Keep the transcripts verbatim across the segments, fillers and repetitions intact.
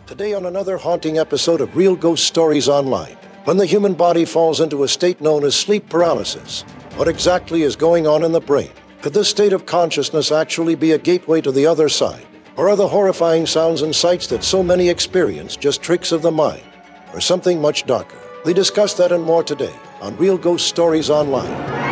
Today on another haunting episode of Real Ghost Stories Online. When the human body falls into a state known as sleep paralysis, what exactly is going on in the brain? Could this state of consciousness actually be a gateway to the other side? Or are the horrifying sounds and sights that so many experience just tricks of the mind? Or something much darker? We discuss that and more today on Real Ghost Stories Online.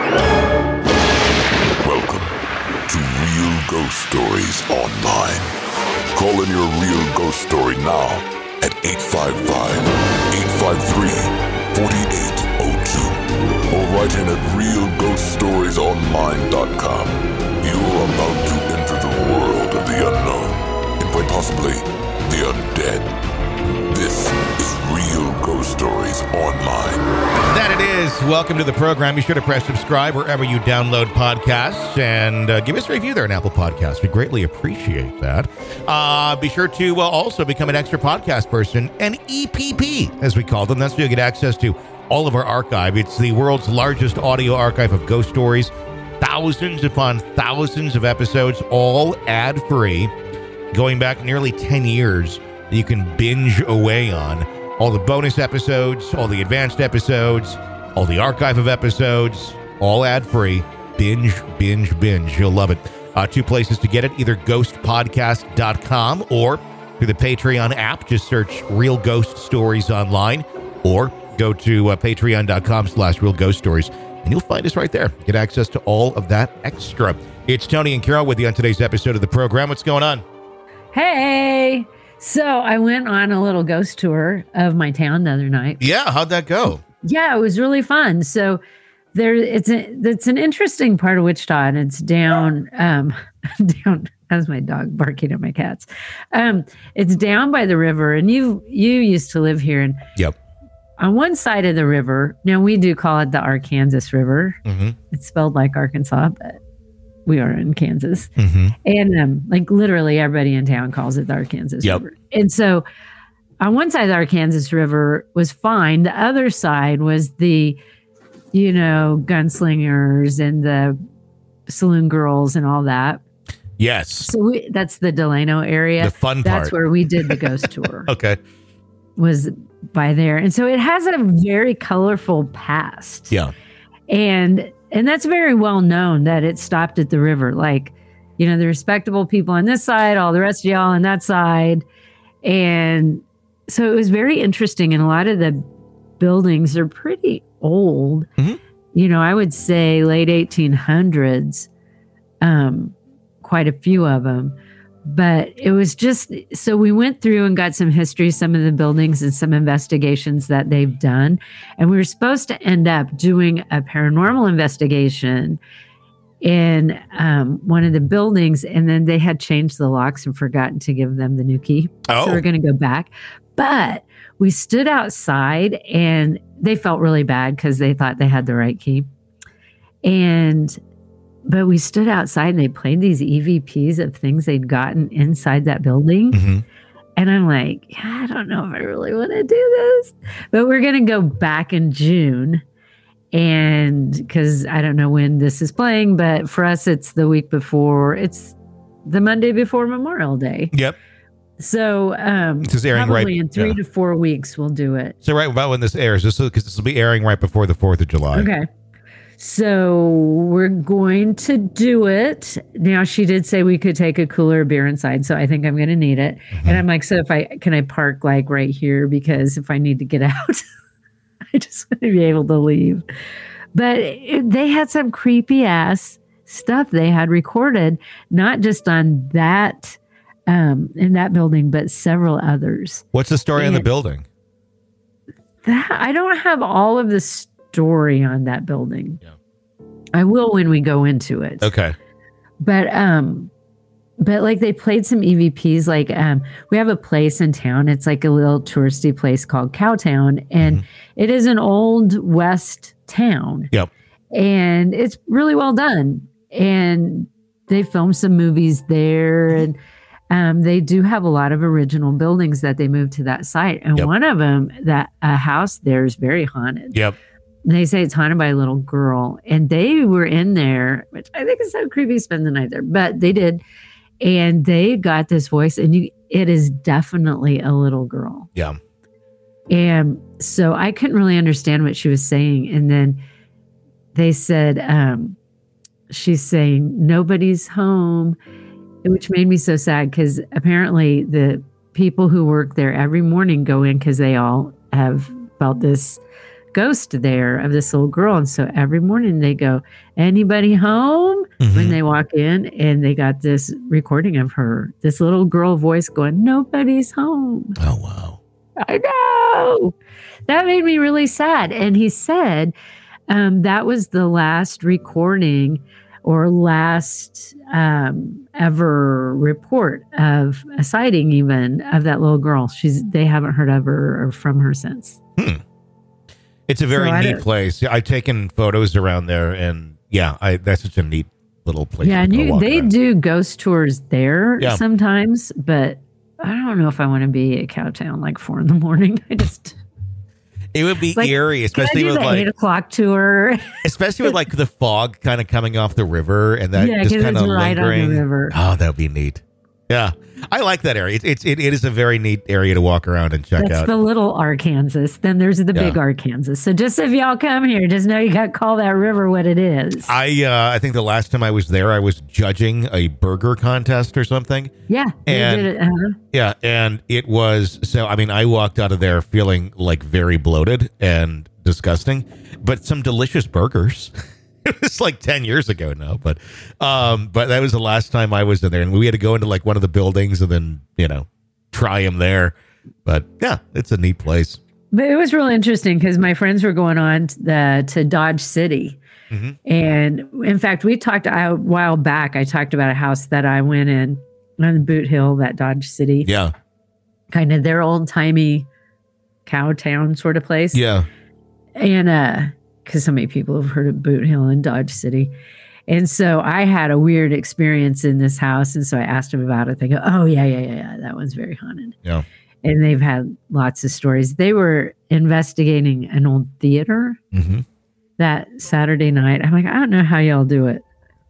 Welcome to Real Ghost Stories Online. Call in your real ghost story now at eight five five, eight five three, four eight zero two or write in at real ghost stories online dot com. You're about to enter the world of the unknown and quite possibly the undead. This is Real Ghost Stories Online. That it is. Welcome to the program. Be sure to press subscribe wherever you download podcasts and uh, give us a review there on Apple Podcasts. We greatly appreciate that. Uh, be sure to uh, also become an extra podcast person, an E P P, as we call them. That's where you get access to all of our archive. It's the world's largest audio archive of ghost stories. Thousands upon thousands of episodes, all ad-free, going back nearly ten years. You can binge away on all the bonus episodes, all the advanced episodes, all the archive of episodes, all ad-free. Binge, binge, binge. You'll love it. Uh, two places to get it, either ghost podcast dot com or through the Patreon app. Just search Real Ghost Stories Online or go to uh, patreon.com slash Real Ghost Stories, and you'll find us right there. Get access to all of that extra. It's Tony and Carol with you on today's episode of the program. What's going on? Hey! So I went on a little ghost tour of my town the other night. Yeah, how'd that go? Yeah, it was really fun. So there, it's a, it's an interesting part of Wichita, and it's down, um, down. That's my dog barking at my cats. Um, it's down by the river, and you you used to live here, and yep. On one side of the river, now we do call it the Arkansas River. Mm-hmm. It's spelled like Arkansas, but we are in Kansas. Mm-hmm. And um, like literally everybody in town calls it the Arkansas yep. River. And so on one side of the Arkansas River was fine. The other side was the, you know, gunslingers and the saloon girls and all that. Yes. So we, that's the Delano area. The fun part. That's where we did the ghost tour. Okay. Was by there. And so it has a very colorful past. Yeah. And And that's very well known that it stopped at the river. Like, you know, the respectable people on this side, all the rest of y'all on that side. And so it was very interesting. And a lot of the buildings are pretty old. Mm-hmm. You know, I would say late eighteen hundreds, um, quite a few of them. But it was just, so we went through and got some history, some of the buildings and some investigations that they've done. And we were supposed to end up doing a paranormal investigation in um, one of the buildings. And then they had changed the locks and forgotten to give them the new key. Oh. So we're going to go back. But we stood outside and they felt really bad because they thought they had the right key. And But we stood outside and they played these E V Ps of things they'd gotten inside that building. Mm-hmm. And I'm like, yeah, I don't know if I really want to do this. But we're going to go back in June. And because I don't know when this is playing, but for us, it's the week before. It's the Monday before Memorial Day. Yep. So um, this is airing probably right, in three yeah. to four weeks, we'll do it. So right about when this airs, this because this will be airing right before the fourth of July. Okay. So we're going to do it. Now, she did say we could take a cooler beer inside, so I think I'm going to need it. Mm-hmm. And I'm like, so if I, can I park like right here? Because if I need to get out, I just want to be able to leave. But it, they had some creepy ass stuff they had recorded, not just on that, um, in that building, but several others. What's the story and in the building? That, I don't have all of the story on that building. Yeah. I will when we go into it. Okay. But um but like they played some E V Ps. Like um we have a place in town. It's like a little touristy place called Cowtown, and mm-hmm. it is an old West town. Yep. And it's really well done. And they filmed some movies there, and um they do have a lot of original buildings that they moved to that site. And yep. one of them, that a house there is very haunted. Yep. They say it's haunted by a little girl, and they were in there, which I think is so creepy, spend the night there, but they did. And they got this voice, and you, it is definitely a little girl. Yeah. And so I couldn't really understand what she was saying. And then they said, um, she's saying, nobody's home, which made me so sad because apparently the people who work there every morning go in because they all have felt this ghost there of this little girl. And so every morning they go, anybody home? Mm-hmm. When they walk in, and they got this recording of her, this little girl voice going, nobody's home. Oh, wow. I know. That made me really sad. And he said um, that was the last recording or last um, ever report of a sighting even of that little girl. She's They haven't heard of her or from her since. Hmm. It's a very so neat place. I've taken photos around there, and yeah, I, that's such a neat little place. Yeah, and you, they around. do ghost tours there yeah. sometimes, but I don't know if I want to be at Cowtown like four in the morning. I just... It would be like, eerie, especially with the like eight o'clock tour. Especially with like the fog kind of coming off the river and that yeah, just kind of right lingering. On the river. Oh, that would be neat. Yeah, I like that area. It, it's it, it is a very neat area to walk around and check That's out. That's the little Arkansas. Then there's the yeah. big Arkansas. So just if y'all come here, just know you got to call that river what it is. I uh, I think the last time I was there, I was judging a burger contest or something. Yeah, and did it, uh-huh. yeah, and it was so. I mean, I walked out of there feeling like very bloated and disgusting, but some delicious burgers. It was like ten years ago now, but um, but that was the last time I was in there, and we had to go into like one of the buildings and then, you know, try them there. But yeah, it's a neat place. But it was really interesting because my friends were going on to, the, to Dodge City. Mm-hmm. And in fact, we talked a while back, I talked about a house that I went in on Boot Hill, that Dodge City. Yeah. Kind of their old timey cow town sort of place. Yeah. And, uh, because so many people have heard of Boot Hill and Dodge City. And so I had a weird experience in this house. And so I asked them about it. They go, oh, yeah, yeah, yeah, yeah. That one's very haunted. Yeah. And they've had lots of stories. They were investigating an old theater mm-hmm. that Saturday night. I'm like, I don't know how y'all do it.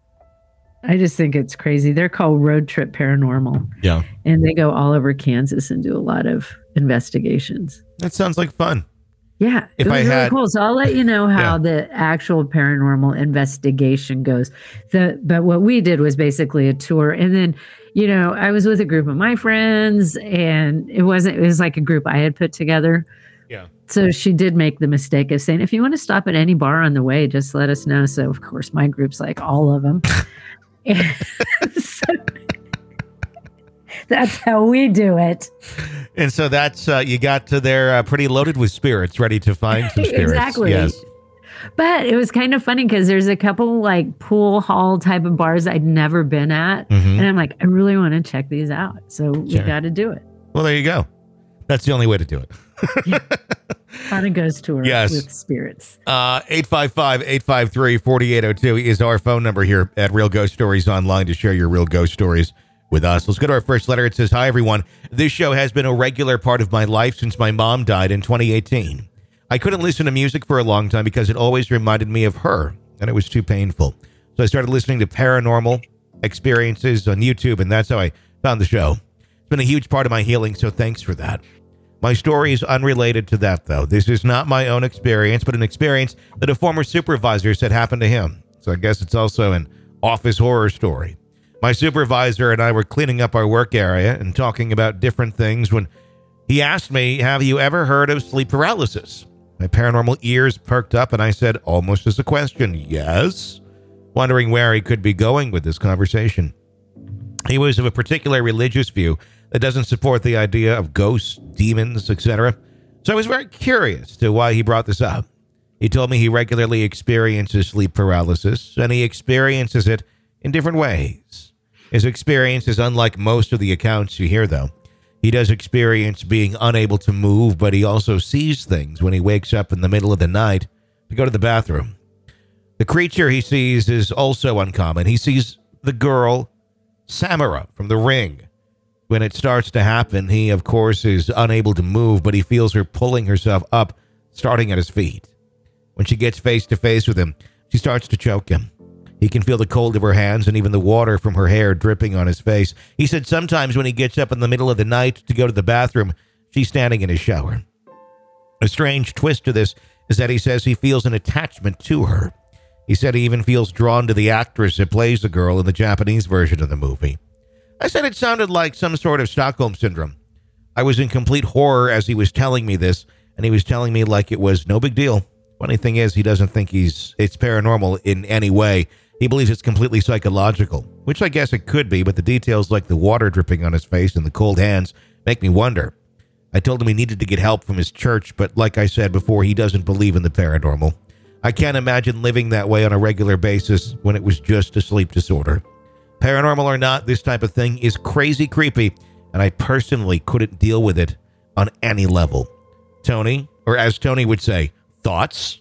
I just think it's crazy. They're called Road Trip Paranormal. Yeah. And they go all over Kansas and do a lot of investigations. That sounds like fun. Yeah, if it was I really had, cool. So I'll let you know how yeah. the actual paranormal investigation goes. The but what we did was basically a tour, and then you know I was with a group of my friends, and it wasn't. It was like a group I had put together. Yeah. So she did make the mistake of saying, if you want to stop at any bar on the way, just let us know. So of course my group's like all of them. so, that's how we do it. And so that's, uh, you got to there uh, pretty loaded with spirits, ready to find some spirits. Exactly. Yes. But it was kind of funny because there's a couple like pool hall type of bars I'd never been at. Mm-hmm. And I'm like, I really want to check these out. So sure. we got to do it. Well, there you go. That's the only way to do it. Yeah. On a ghost tour yes. with spirits. Uh, eight five five, eight five three, four eight zero two is our phone number here at Real Ghost Stories Online to share your real ghost stories with us. Let's go to our first letter. It says, hi, everyone. This show has been a regular part of my life since my mom died in twenty eighteen. I couldn't listen to music for a long time because it always reminded me of her, and it was too painful. So I started listening to paranormal experiences on YouTube, and that's how I found the show. It's been a huge part of my healing, so thanks for that. My story is unrelated to that, though. This is not my own experience, but an experience that a former supervisor said happened to him. So I guess it's also an office horror story. My supervisor and I were cleaning up our work area and talking about different things when he asked me, have you ever heard of sleep paralysis? My paranormal ears perked up and I said, almost as a question, yes, wondering where he could be going with this conversation. He was of a particular religious view that doesn't support the idea of ghosts, demons, et cetera. So I was very curious to why he brought this up. He told me he regularly experiences sleep paralysis, and he experiences it in different ways. His experience is unlike most of the accounts you hear, though. He does experience being unable to move, but he also sees things when he wakes up in the middle of the night to go to the bathroom. The creature he sees is also uncommon. He sees the girl, Samara, from The Ring. When it starts to happen, he, of course, is unable to move, but he feels her pulling herself up, starting at his feet. When she gets face to face with him, she starts to choke him. He can feel the cold of her hands and even the water from her hair dripping on his face. He said sometimes when he gets up in the middle of the night to go to the bathroom, she's standing in his shower. A strange twist to this is that he says he feels an attachment to her. He said he even feels drawn to the actress that plays the girl in the Japanese version of the movie. I said it sounded like some sort of Stockholm Syndrome. I was in complete horror as he was telling me this, and he was telling me like it was no big deal. Funny thing is, he doesn't think he's it's paranormal in any way. He believes it's completely psychological, which I guess it could be, but the details like the water dripping on his face and the cold hands make me wonder. I told him he needed to get help from his church, but like I said before, he doesn't believe in the paranormal. I can't imagine living that way on a regular basis when it was just a sleep disorder. Paranormal or not, this type of thing is crazy creepy, and I personally couldn't deal with it on any level. Tony, or as Tony would say, thoughts?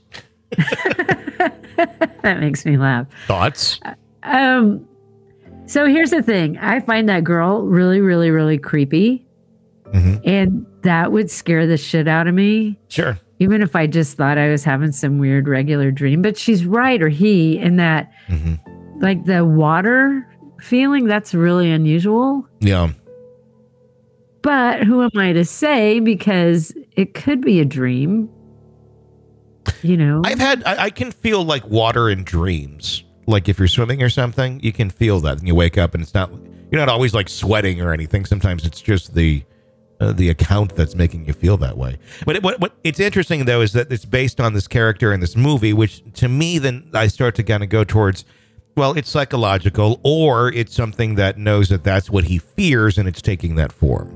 That makes me laugh. Thoughts? Um, so here's the thing. I find that girl really, really, really creepy. Mm-hmm. And that would scare the shit out of me. Sure. Even if I just thought I was having some weird regular dream. But she's right, or he, in that, mm-hmm. like the water feeling, that's really unusual. Yeah. But who am I to say? Because it could be a dream. You know, I've had, I, I can feel like water in dreams. Like if you're swimming or something, you can feel that. And you wake up and it's not, you're not always like sweating or anything. Sometimes it's just the, uh, the account that's making you feel that way. But it, what, what it's interesting though, is that it's based on this character in this movie, which to me, then I start to kind of go towards, well, it's psychological, or it's something that knows that that's what he fears and it's taking that form.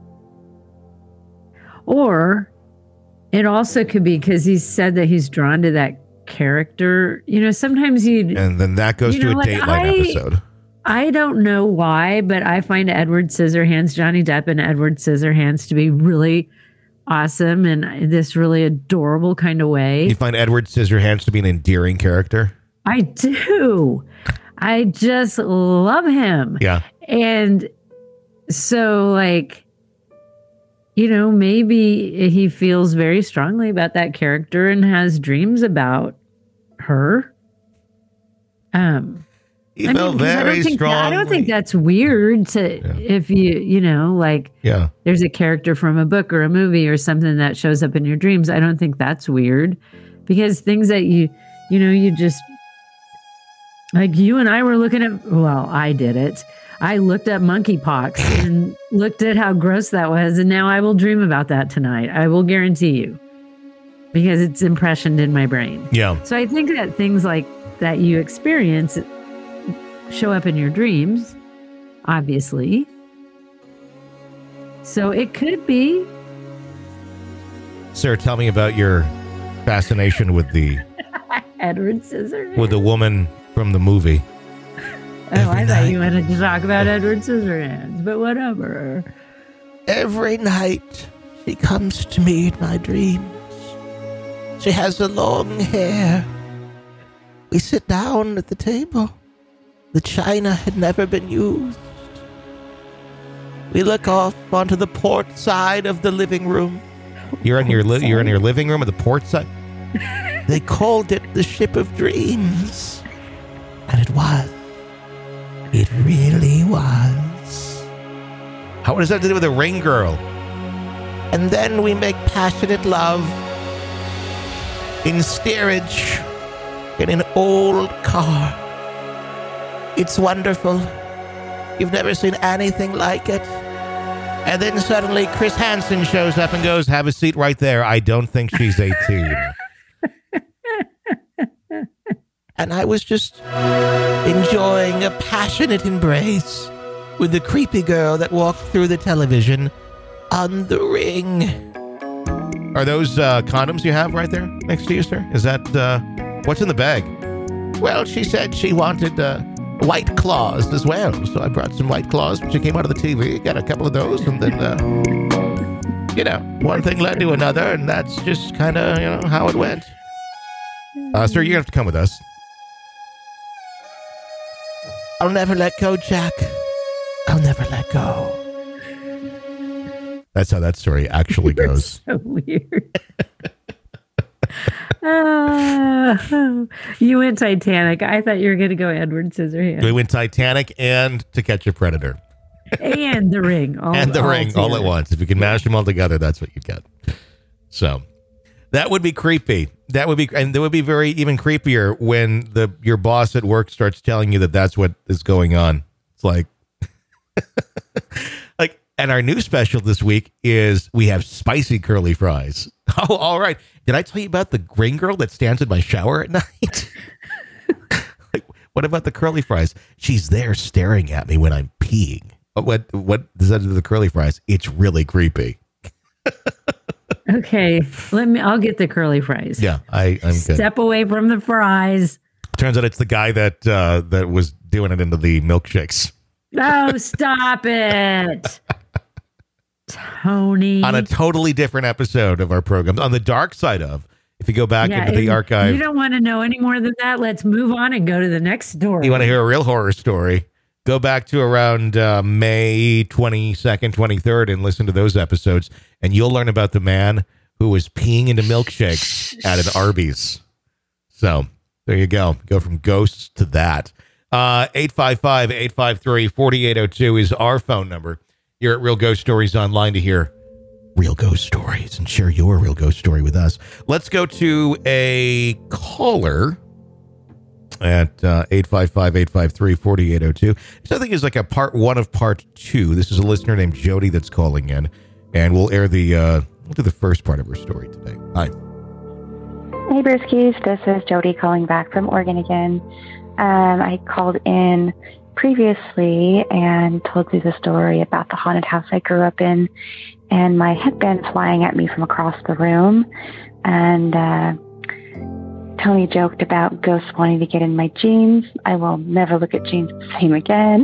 Or it also could be because he said that he's drawn to that character. You know, sometimes you... And then that goes to know, a like Dateline I, episode. I don't know why, but I find Edward Scissorhands, Johnny Depp and Edward Scissorhands to be really awesome in this really adorable kind of way. You find Edward Scissorhands to be an endearing character? I do. I just love him. Yeah. And so, like... You know, maybe he feels very strongly about that character and has dreams about her. Um, he I felt mean, very strong. I don't think that's weird to yeah. if you, you know, like yeah. there's a character from a book or a movie or something that shows up in your dreams. I don't think that's weird because things that you, you know, you just like you and I were looking at. Well, I did it. I looked up monkeypox and looked at how gross that was, and now I will dream about that tonight. I will guarantee you, because it's impressioned in my brain. Yeah. So I think that things like that you experience show up in your dreams, obviously. So it could be. Sarah, tell me about your fascination with the Edward Scissorhands. With the woman from the movie. Oh, Every I night. thought you wanted to talk about Edward Scissorhands, but whatever. Every night, she comes to me in my dreams. She has the long hair. We sit down at the table. The china had never been used. We look off onto the port side of the living room. You're in your li- you're in your living room at the port side? They called it the Ship of Dreams. And it was. It really was. How does that have to do with a ring girl? And then we make passionate love in steerage in an old car. It's wonderful. You've never seen anything like it. And then suddenly Chris Hansen shows up and goes, have a seat right there. I don't think she's eighteen. And I was just enjoying a passionate embrace with the creepy girl that walked through the television on the ring. Are those uh, condoms you have right there next to you, sir? Is that, uh, what's in the bag? Well, she said she wanted uh, White Claws as well. So I brought some White Claws when she came out of the T V. Got a couple of those, and then, uh, you know, one thing led to another, and that's just kind of, you know, how it went. Uh, sir, you have to come with us. I'll never let go, Jack. I'll never let go. That's how that story actually goes. So weird. Uh, you went Titanic. I thought you were going to go Edward Scissorhands. We went Titanic and To Catch a Predator. And The Ring. All, and The all Ring together. all at once. If you can mash them all together, that's what you get. So that would be creepy. That would be, and that would be very even creepier when the your boss at work starts telling you that that's what is going on. It's like, like, and our new special this week is we have spicy curly fries. Oh, all right. Did I tell you about the green girl that stands in my shower at night? Like, what about the curly fries? She's there staring at me when I'm peeing. What what does that do to the curly fries? It's really creepy. Okay, let me. I'll get the curly fries. Yeah, I, I'm good. Step away from the fries. Turns out it's the guy that uh, that was doing it into the milkshakes. Oh, stop it, Tony. On a totally different episode of our program, on the dark side of. If you go back Yeah, into the and archive, you don't want to know any more than that. Let's move on and go to the next story. you want to hear a real horror story, go back to around uh, May twenty-second, twenty-third, and listen to those episodes, and you'll learn about the man who was peeing into milkshakes at an Arby's. So there you go. Go from ghosts to that. Uh, eight five five, eight five three, four eight zero two is our phone number. You're at Real Ghost Stories Online to hear real ghost stories and share your real ghost story with us. Let's go to a caller at uh, eight five five, eight five three, four eight zero two. This I think is like a part one of part two. This is a listener named Jody that's calling in, and we'll air the uh, we'll do the first part of her story today. Hi. Hey, Brewskis. This is Jody calling back from Oregon again. Um, I called in previously and told you the story about the haunted house I grew up in, and my headband flying at me from across the room, and uh, Tony joked about ghosts wanting to get in my jeans. I will never look at jeans the same again.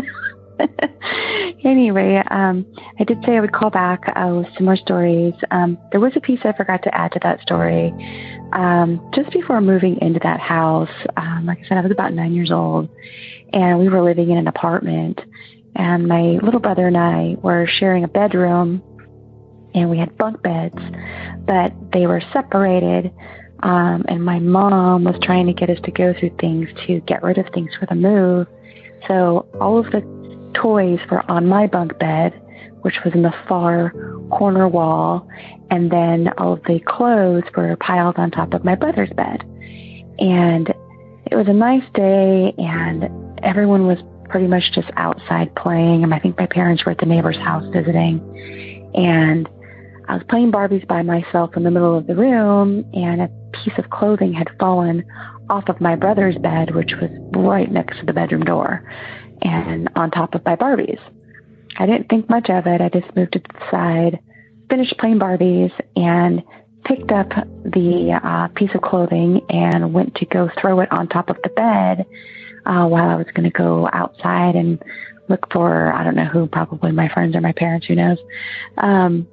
Anyway, um, I did say I would call back uh, with some more stories. Um, there was a piece I forgot to add to that story. Um, just before moving into that house, um, like I said, I was about nine years old, and we were living in an apartment, and my little brother and I were sharing a bedroom, and we had bunk beds, but they were separated. Um, and my mom was trying to get us to go through things to get rid of things for the move. So all of the toys were on my bunk bed, which was in the far corner wall. And then all of the clothes were piled on top of my brother's bed. And it was a nice day, and everyone was pretty much just outside playing. And I think my parents were at the neighbor's house visiting. And I was playing Barbies by myself in the middle of the room, and a piece of clothing had fallen off of my brother's bed, which was right next to the bedroom door and on top of my Barbies. I didn't think much of it. I just moved it to the side, finished playing Barbies, and picked up the uh, piece of clothing and went to go throw it on top of the bed uh, while I was going to go outside and look for, I don't know who, probably my friends or my parents, who knows. Um,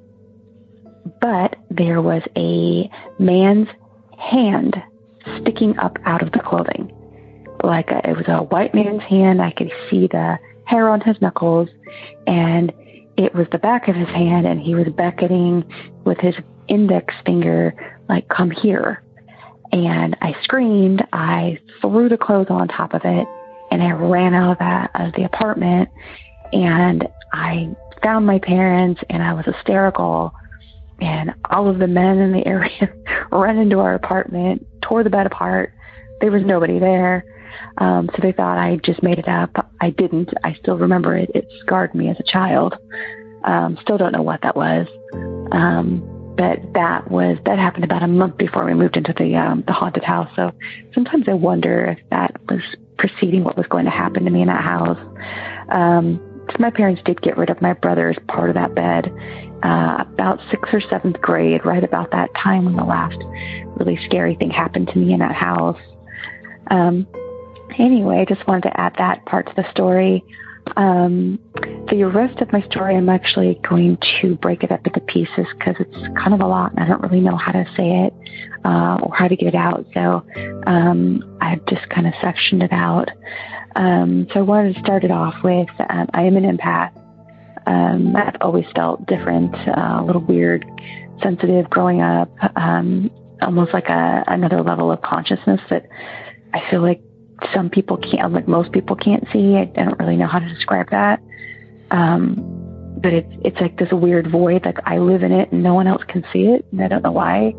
but there was a man's hand sticking up out of the clothing. Like a, it was a white man's hand. I could see the hair on his knuckles, and it was the back of his hand, and he was beckoning with his index finger, like, come here. And I screamed. I threw the clothes on top of it, and I ran out of, that, of the apartment, and I found my parents, and I was hysterical. And all of the men in the area ran into our apartment, tore the bed apart. There was nobody there. Um, so they thought I just made it up. I didn't. I still remember it. It scarred me as a child. Um, still don't know what that was. Um, but that was, that happened about a month before we moved into the, um, the haunted house. So sometimes I wonder if that was preceding what was going to happen to me in that house. Um, so my parents did get rid of my brother's part of that bed uh, about sixth or seventh grade, right about that time when the last really scary thing happened to me in that house. Um, anyway, I just wanted to add that part to the story. Um, the rest of my story, I'm actually going to break it up into pieces because it's kind of a lot and I don't really know how to say it uh, or how to get it out. So um, I've just kind of sectioned it out. Um, so I wanted to start it off with, um, I am an empath. Um, I've always felt different, uh, a little weird, sensitive growing up. Um, almost like a another level of consciousness that I feel like some people can't, like most people can't see. I, I don't really know how to describe that. Um, but it's it's like this weird void. Like I live in it and no one else can see it, and I don't know why.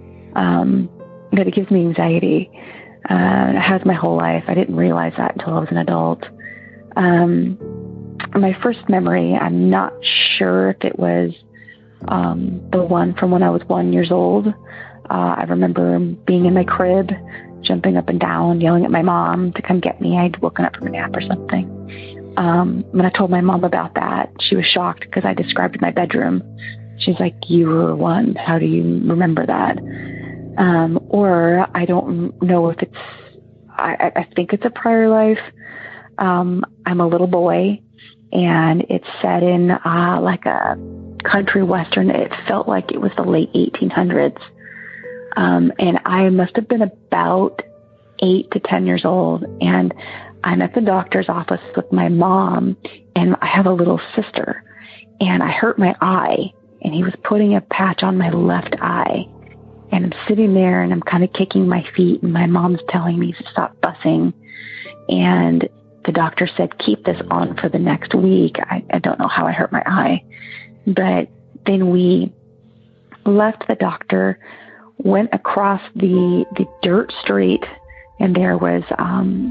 Um, but it gives me anxiety. Uh, it has my whole life. I didn't realize that until I was an adult. Um, my first memory, I'm not sure if it was um, the one from when I was one years old. Uh, I remember being in my crib, jumping up and down, yelling at my mom to come get me. I'd woken up from a nap or something. Um, when I told my mom about that, she was shocked because I described my bedroom. She's like, "You were one. How do you remember that?" Um, or I don't know if it's, I, I think it's a prior life. Um, I'm a little boy, and it's set in uh, like a country western. It felt like it was the late eighteen hundreds. Um, and I must have been about eight to ten years old. And I'm at the doctor's office with my mom, and I have a little sister, and I hurt my eye, and he was putting a patch on my left eye. And I'm sitting there and I'm kind of kicking my feet, and my mom's telling me to stop fussing. And the doctor said, keep this on for the next week. I, I don't know how I hurt my eye. But then we left the doctor, went across the the dirt street, and there was um,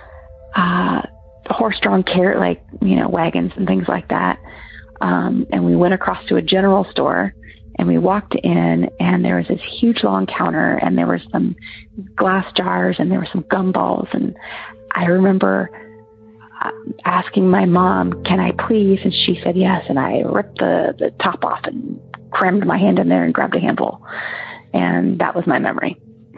uh, horse-drawn carriage, like, you know, wagons and things like that. Um, and we went across to a general store, and we walked in, and there was this huge long counter, and there were some glass jars, and there were some gumballs. And I remember uh, asking my mom, "Can I please?" And she said yes. And I ripped the, the top off and crammed my hand in there and grabbed a handful. And that was my memory.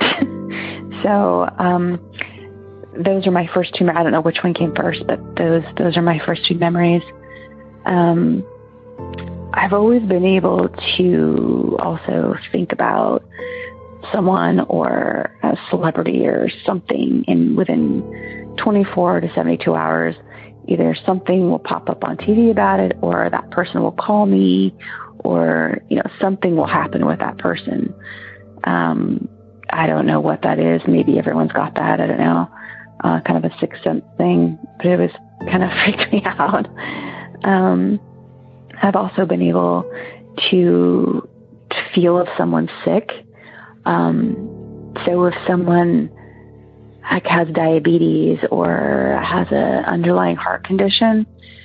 so um, those are my first two. I don't know which one came first, but those those are my first two memories. Um, I've always been able to also think about someone or a celebrity or something, and within twenty-four to seventy-two hours, either something will pop up on T V about it, or that person will call me, or, you know, something will happen with that person. Um, I don't know what that is. Maybe everyone's got that. I don't know. Uh, kind of a sixth sense thing, but it was kind of freaked me out. Um, I've also been able to, to feel if someone's sick. Um, so if someone like has diabetes or has an underlying heart condition,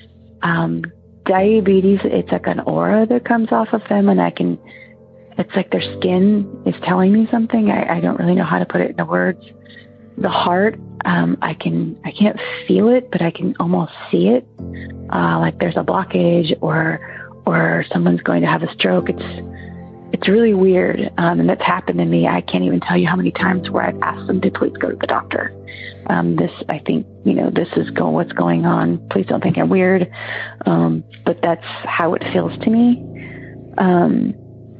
um, diabetes, it's like an aura that comes off of them, and I can, it's like their skin is telling me something. I, I don't really know how to put it into words. The heart, um, I can, I can't feel it, but I can almost see it. Uh, like there's a blockage, or, or someone's going to have a stroke. It's, it's really weird. Um, and that's happened to me. I can't even tell you how many times where I've asked them to please go to the doctor. Um, this, I think, you know, this is go, what's going on. Please don't think I'm weird. Um, but that's how it feels to me. Um,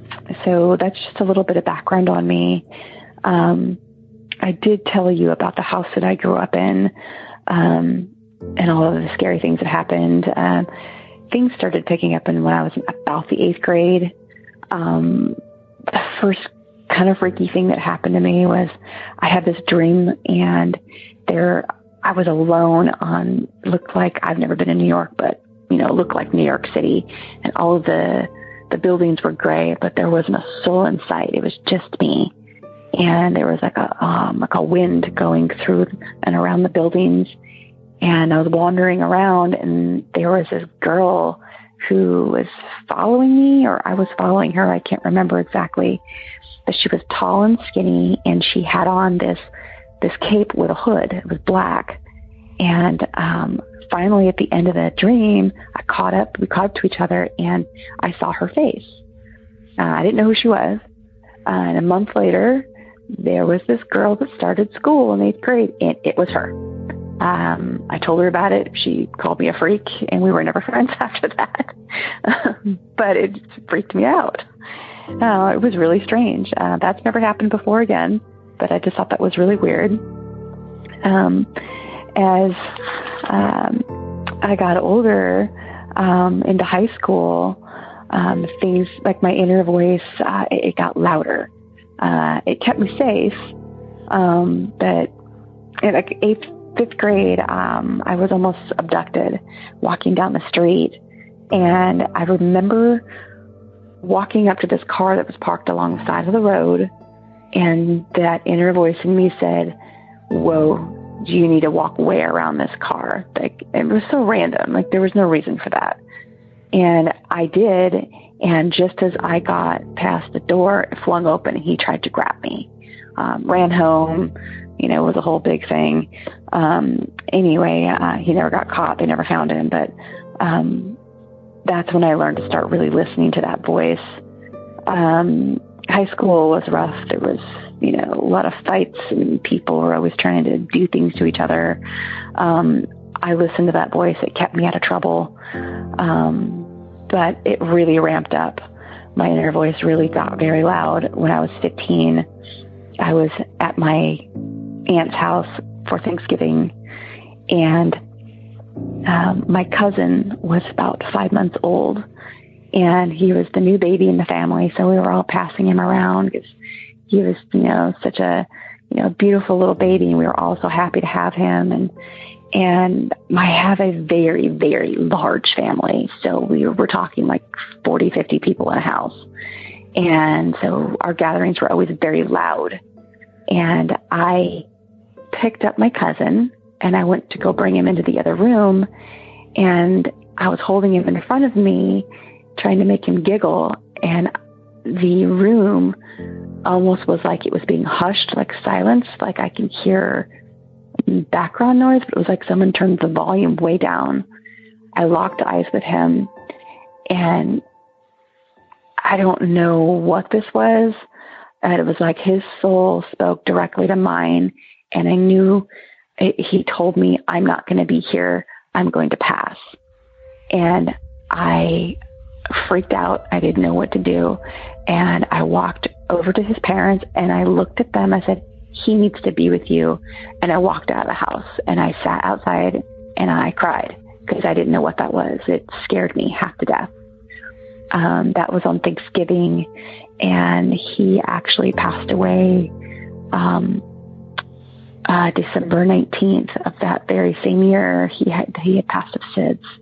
so that's just a little bit of background on me. Um, I did tell you about the house that I grew up in, um, and all of the scary things that happened. Uh, things started picking up in when I was about the eighth grade. Um, the first kind of freaky thing that happened to me was I had this dream, and there I was alone on, looked like, I've never been in New York, but, you know, looked like New York City, and all of the, the buildings were gray, but there wasn't a soul in sight. It was just me. And there was like a, um, like a wind going through and around the buildings. And I was wandering around, and there was this girl who was following me, or I was following her. I can't remember exactly, but she was tall and skinny, and she had on this, this cape with a hood. It was black. And, um, finally at the end of the dream, I caught up, we caught up to each other, and I saw her face. Uh, I didn't know who she was. Uh, and a month later, there was this girl that started school in eighth grade, and it was her. Um, I told her about it. She called me a freak, and we were never friends after that. But it freaked me out. Uh, it was really strange. Uh, that's never happened before again, but I just thought that was really weird. Um, as um, I got older, um, into high school, um, things like my inner voice, uh, it, it got louder. Uh, it kept me safe. Um, but in like eighth, fifth grade, um, I was almost abducted walking down the street. And I remember walking up to this car that was parked along the side of the road. And that inner voice in me said, whoa, do you need to walk way around this car? Like, it was so random. Like, there was no reason for that. And I did. And just as I got past the door, it flung open and he tried to grab me. Um, ran home, you know, it was a whole big thing. Um, anyway, uh, he never got caught. They never found him. But um, that's when I learned to start really listening to that voice. Um, high school was rough. There was, you know, a lot of fights and people were always trying to do things to each other. Um, I listened to that voice. It kept me out of trouble. Um, but it really ramped up. My inner voice really got very loud when I was fifteen. I was at my aunt's house for Thanksgiving, and um, my cousin was about five months old, and he was the new baby in the family. So we were all passing him around because he was, you know, such a, you know, beautiful little baby, and we were all so happy to have him. And and I have a very, very large family. So we were, we're talking like forty, fifty people in a house. And so our gatherings were always very loud. And I picked up my cousin and I went to go bring him into the other room. And I was holding him in front of me, trying to make him giggle. And the room almost was like it was being hushed, like silenced, like I can hear background noise, but it was like someone turned the volume way down. I locked eyes with him, and I don't know what this was. And it was like his soul spoke directly to mine, and I knew it, he told me, I'm not going to be here. I'm going to pass. And I freaked out. I didn't know what to do. And I walked over to his parents and I looked at them. I said, he needs to be with you. And I walked out of the house and I sat outside and I cried because I didn't know what that was. It scared me half to death. Um, that was on Thanksgiving, and he actually passed away um, uh, December nineteenth of that very same year. He had he had passed of S I D S.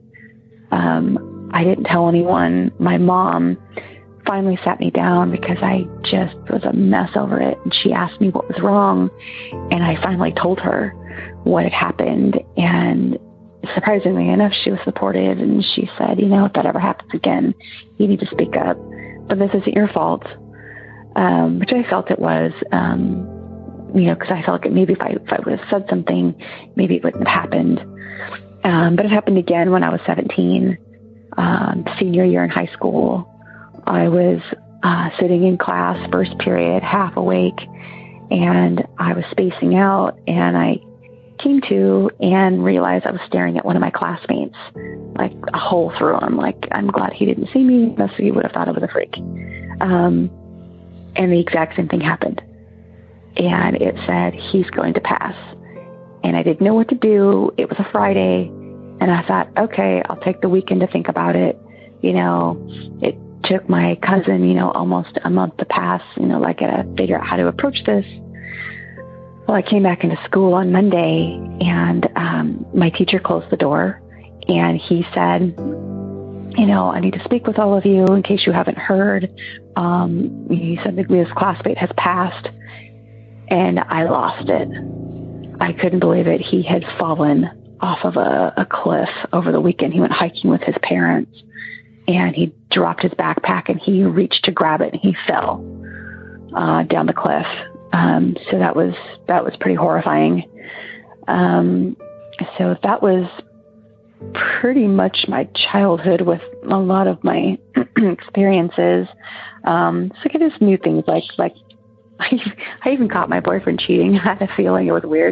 Um, I didn't tell anyone. My mom finally sat me down because I just was a mess over it, and she asked me what was wrong, and I finally told her what had happened. And surprisingly enough, she was supportive, and she said, you know, if that ever happens again, you need to speak up. But this isn't your fault, um, which I felt it was, um, you know, because I felt like maybe if I, if I would have said something, maybe it wouldn't have happened. Um, but it happened again when I was seventeen, um, senior year in high school. I was uh, sitting in class, first period, half awake, and I was spacing out, and I came to and realized I was staring at one of my classmates, like a hole through him. Like, I'm glad he didn't see me, unless he would have thought I was a freak. Um, and the exact same thing happened. And it said, he's going to pass. And I didn't know what to do. It was a Friday. And I thought, okay, I'll take the weekend to think about it. You know, it took my cousin, you know, almost a month to pass. You know, like I gotta figure out how to approach this. Well, I came back into school on Monday, and um, my teacher closed the door, and he said, you know, I need to speak with all of you in case you haven't heard. Um, he said that this classmate has passed, and I lost it. I couldn't believe it. He had fallen off of a, a cliff over the weekend. He went hiking with his parents, and he dropped his backpack, and he reached to grab it, and he fell uh, down the cliff. Um, so that was, that was pretty horrifying. Um, so that was pretty much my childhood with a lot of my experiences. Um, so I just knew things like, like I, I even caught my boyfriend cheating. I had a feeling it was weird.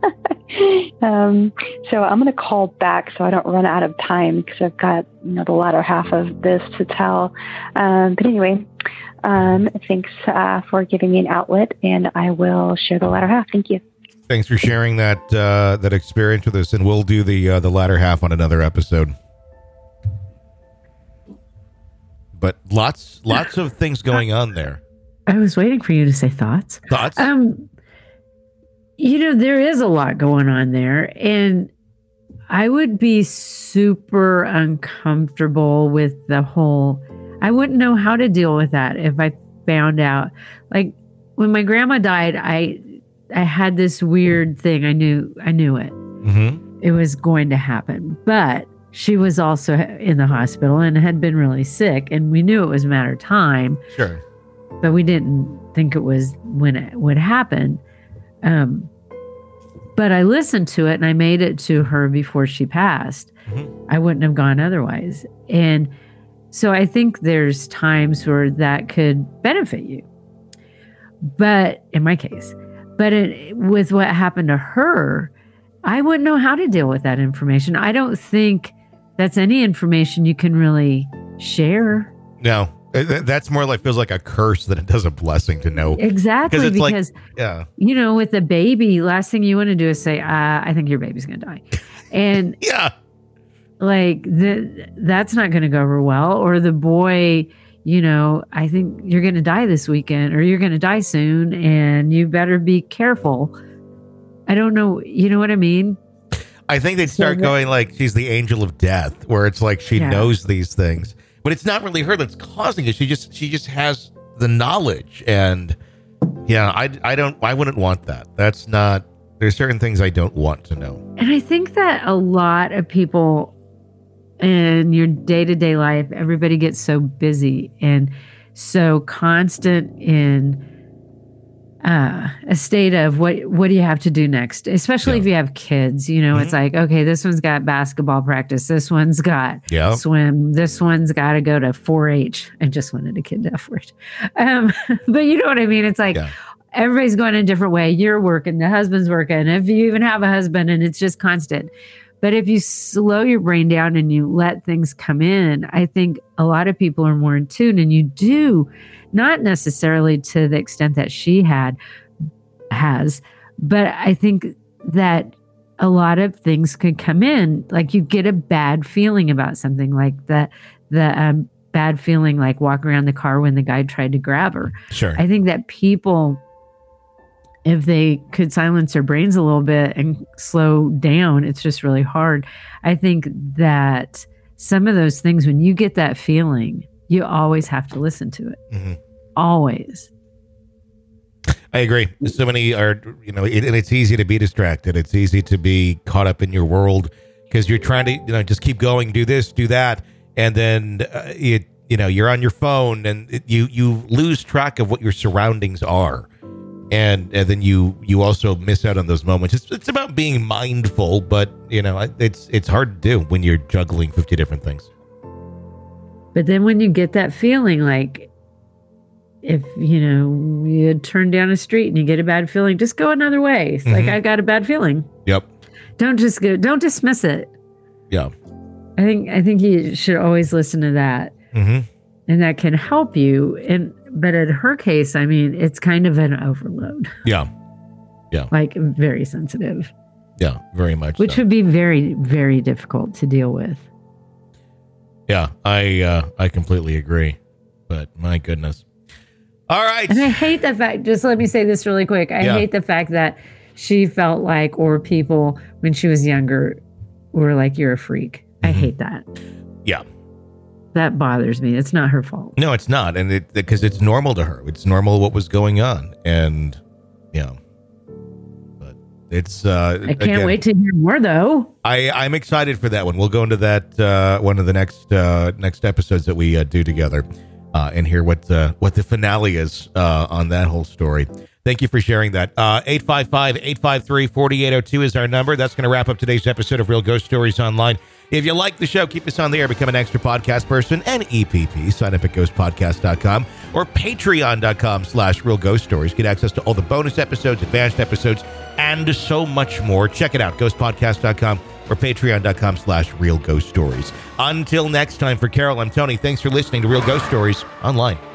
um, so I'm going to call back so I don't run out of time, because I've got, you know, the latter half of this to tell. Um, but anyway, Um, thanks uh, for giving me an outlet, and I will share the latter half. Thank you. Thanks for sharing that uh, that experience with us, and we'll do the uh, the latter half on another episode. But lots lots of things going on there. I was waiting for you to say thoughts. Thoughts? Um, you know, there is a lot going on there, and I would be super uncomfortable with the whole, I wouldn't know how to deal with that if I found out. Like when my grandma died, I I had this weird thing. I knew I knew it. Mm-hmm. It was going to happen. But she was also in the hospital and had been really sick, and we knew it was a matter of time. Sure. But we didn't think it was when it would happen. Um, but I listened to it and I made it to her before she passed. Mm-hmm. I wouldn't have gone otherwise. And so I think there's times where that could benefit you. But in my case, but it, with what happened to her, I wouldn't know how to deal with that information. I don't think that's any information you can really share. No. That's more like, feels like a curse than it does a blessing to know. Exactly. It's because, like, yeah. you know, with the baby, last thing you want to do is say, uh, I think your baby's going to die. And yeah, like the, that's not going to go over well. Or the boy, you know, I think you're going to die this weekend or you're going to die soon and you better be careful. I don't know. You know what I mean? I think they'd start so, going like she's the angel of death, where it's like she yeah. knows these things. But it's not really her that's causing it. She just she just has the knowledge. And yeah, I, I don't I wouldn't want that. That's not, there's certain things I don't want to know. And I think that a lot of people in your day-to-day life, everybody gets so busy and so constant in uh, a state of what what do you have to do next? Especially yeah. if you have kids, you know, mm-hmm. it's like, okay, this one's got basketball practice. This one's got yep. swim. This one's got to go to four H. I just wanted a kid to have four H. Um, but you know what I mean? It's like yeah. everybody's going a different way. You're working, the husband's working. If you even have a husband and it's just constant. But if you slow your brain down and you let things come in, I think a lot of people are more in tune, and you do, not necessarily to the extent that she had, has, but I think that a lot of things could come in. Like you get a bad feeling about something, like the, the um, bad feeling, like walking around the car when the guy tried to grab her. Sure. I think that people, if they could silence their brains a little bit and slow down, it's just really hard. I think that some of those things, when you get that feeling, you always have to listen to it. Mm-hmm. Always. I agree. So many are, you know, it, and it's easy to be distracted. It's easy to be caught up in your world because you're trying to, you know, just keep going, do this, do that. And then uh, it, you know, you're on your phone and it, you, you lose track of what your surroundings are. And and then you you also miss out on those moments. It's it's about being mindful, but you know it's it's hard to do when you're juggling fifty different things. But then when you get that feeling, like if you know you turn down a street and you get a bad feeling, just go another way. It's mm-hmm. like I got a bad feeling. Yep. Don't just go. Don't dismiss it. Yeah. I think I think you should always listen to that, mm-hmm. and that can help you. And but in her case, I mean, it's kind of an overload. Yeah. Yeah. Like very sensitive. Yeah, very much. Which so. would be very, very difficult to deal with. Yeah, I uh, I completely agree. But my goodness. All right. And I hate the fact, just let me say this really quick. I yeah. hate the fact that she felt like, or people when she was younger were like, you're a freak. Mm-hmm. I hate that. Yeah. That bothers me. It's not her fault. No, it's not. And it, because it's normal to her. It's normal what was going on. And, yeah. But it's, uh, I can't again, wait to hear more though. I, I'm excited for that one. We'll go into that, uh, one of the next, uh, next episodes that we uh, do together, uh, and hear what, uh, what the finale is, uh, on that whole story. Thank you for sharing that. Uh, eight five five, eight five three, four eight zero two is our number. That's going to wrap up today's episode of Real Ghost Stories Online. If you like the show, keep us on the air, become an extra podcast person and E P P. Sign up at ghost podcast dot com or patreon dot com slash real ghost stories. Get access to all the bonus episodes, advanced episodes, and so much more. Check it out, ghost podcast dot com or patreon dot com slash real ghost stories. Until next time, for Carol, I'm Tony. Thanks for listening to Real Ghost Stories Online.